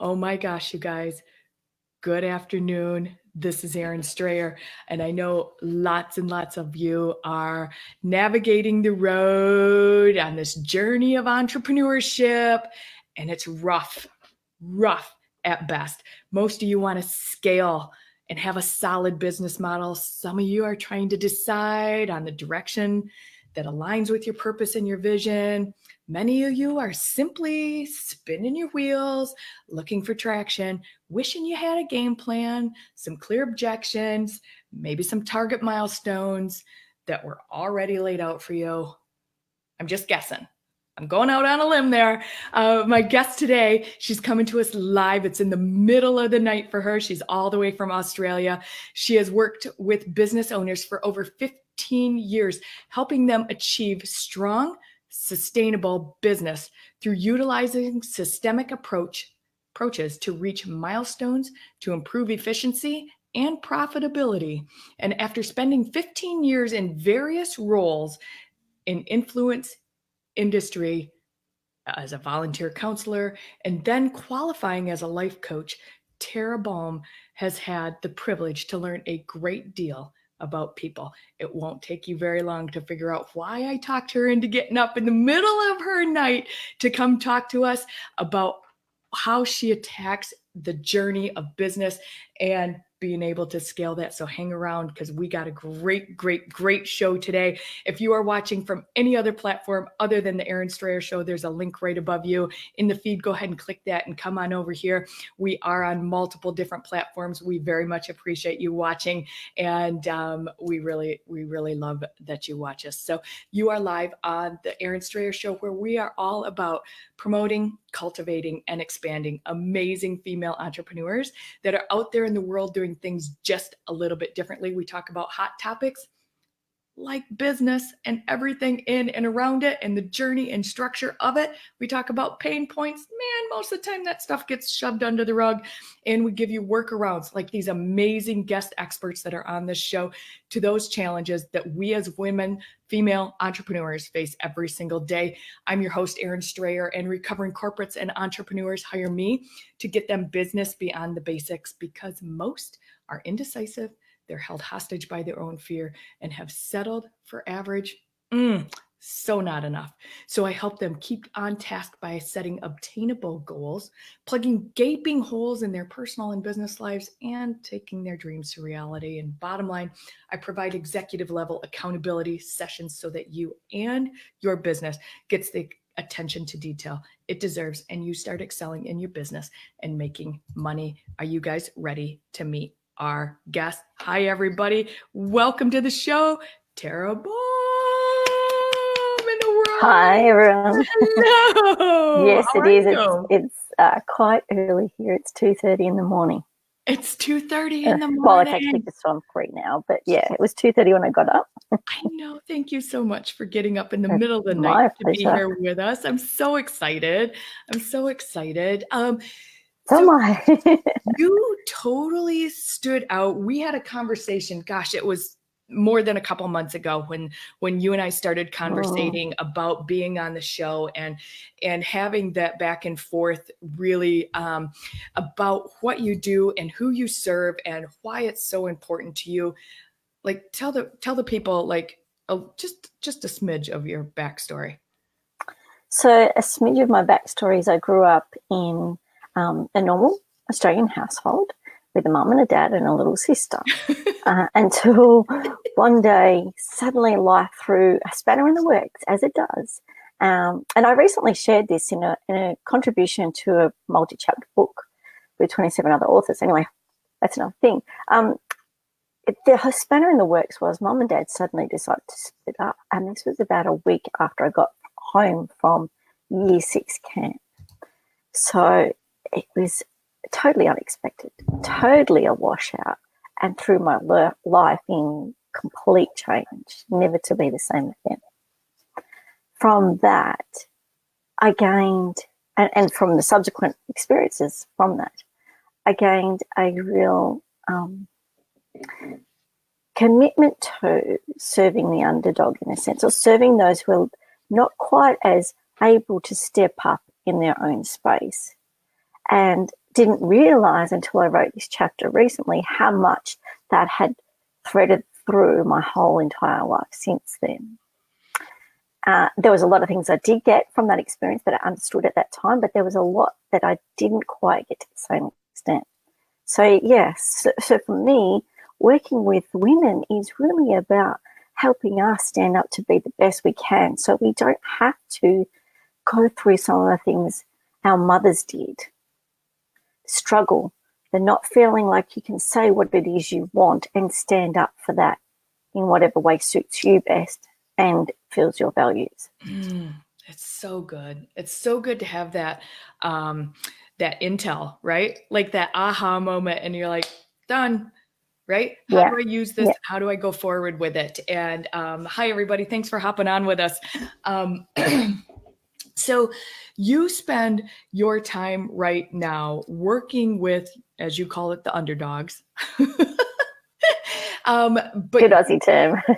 Oh my gosh, you guys. Good afternoon. This is Erin Strayer, and I know lots and lots of you are navigating the road on this journey of entrepreneurship, and it's rough at best. Most of you want to scale and have a solid business model. Some of you are trying to decide on the direction that aligns with your purpose and your vision. Many of you are simply spinning your wheels, looking for traction, wishing you had a game plan, some clear objections, maybe some target milestones that were already laid out for you. I'm just guessing. I'm going out on a limb there. My guest today, she's coming to us live. It's in the middle of the night for her. She's all the way from Australia. She has worked with business owners for over 15 years, helping them achieve strong, sustainable business through utilizing systemic approaches to reach milestones, to improve efficiency and profitability. And after spending 15 years in various roles in influence industry as a volunteer counselor and then qualifying as a life coach, Tara Boehm has had the privilege to learn a great deal about people. It won't take you very long to figure out why I talked her into getting up in the middle of her night to come talk to us about how she attacks the journey of business and being able to scale that. So hang around because we got a great show today. If you are watching from any other platform other than the Erin Strayer Show, there's a link right above you in the feed. Go ahead and click that and come on over here. We are on multiple different platforms. We very much appreciate you watching, and we really love that you watch us. So you are live on the Erin Strayer Show, where we are all about promoting, cultivating, and expanding amazing female entrepreneurs that are out there in the world doing things just a little bit differently. We talk about hot topics like business and everything in and around it and the journey and structure of it. We talk about pain points. Man, most of the time that stuff gets shoved under the rug, and we give you workarounds like these amazing guest experts that are on this show to those challenges that we as women, female entrepreneurs face every single day. I'm your host, Erin Strayer, and recovering corporates and entrepreneurs hire me to get them business beyond the basics because most are indecisive. They're held hostage by their own fear and have settled for average. So not enough. So I help them keep on task by setting obtainable goals, plugging gaping holes in their personal and business lives, and taking their dreams to reality. And bottom line, I provide executive level accountability sessions so that you and your business gets the attention to detail it deserves, and you start excelling in your business and making money. Are you guys ready to meet our guest? Hi, everybody. Welcome to the show, Tara Boehm in the world. Hi, everyone. Hello. Yes, How it is. you? It's quite early here. It's 2:30 in the morning. It's 2:30 in the morning. Well, it's actually just on 3 now, but yeah, it was 2:30 when I got up. I know. Thank you so much for getting up in the It's middle of the my night to be pleasure. here with us. I'm so excited. So So am I. you totally stood out. We had a conversation, gosh, it was more than a couple months ago when you and I started conversating about being on the show and having that back and forth really about what you do and who you serve and why it's so important to you. Like tell the people like just a smidge of your backstory. So a smidge of my backstory is I grew up in a normal Australian household with a mum and a dad and a little sister until one day suddenly life threw a spanner in the works, as it does. And I recently shared this in a contribution to a multi-chapter book with 27 other authors. Anyway, that's another thing. The spanner in the works was mum and dad suddenly decided to split up, and this was about a week after I got home from year 6 camp. So it was totally unexpected, totally a washout, and threw my life in complete change, never to be the same again. From that, I gained, and from the subsequent experiences from that, I gained a real commitment to serving the underdog, in a sense, or serving those who are not quite as able to step up in their own space. And didn't realize until I wrote this chapter recently how much that had threaded through my whole entire life since then. There was a lot of things I did get from that experience that I understood at that time, but there was a lot that I didn't quite get to the same extent. So, yes, so for me, working with women is really about helping us stand up to be the best we can so we don't have to go through some of the things our mothers did. Struggle, the not feeling like you can say what it is you want and stand up for that in whatever way suits you best and fills your values. It's so good. It's so good to have that that intel, right? Like that aha moment, and you're like, done, right? How do I use this? How do I go forward with it? And hi, everybody. Thanks for hopping on with us. So you spend your time right now working with, as you call it, the underdogs. Good Aussie term.